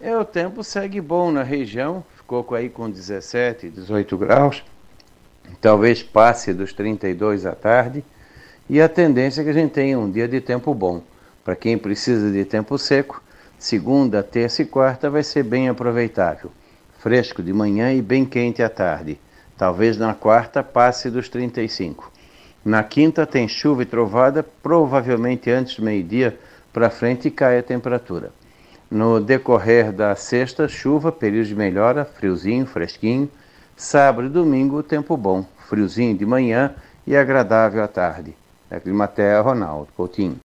O tempo segue bom na região, ficou aí com 17, 18 graus, talvez passe dos 32 à tarde, e a tendência é que a gente tenha um dia de tempo bom. Para quem precisa de tempo seco, segunda, terça e quarta vai ser bem aproveitável. Fresco de manhã e bem quente à tarde. Talvez na quarta passe dos 35. Na quinta tem chuva e trovada, provavelmente antes do meio-dia para frente cai a temperatura. No decorrer da sexta, chuva, período de melhora, friozinho, fresquinho. Sábado e domingo, tempo bom, friozinho de manhã e agradável à tarde. Da Climaterra, Ronaldo Coutinho.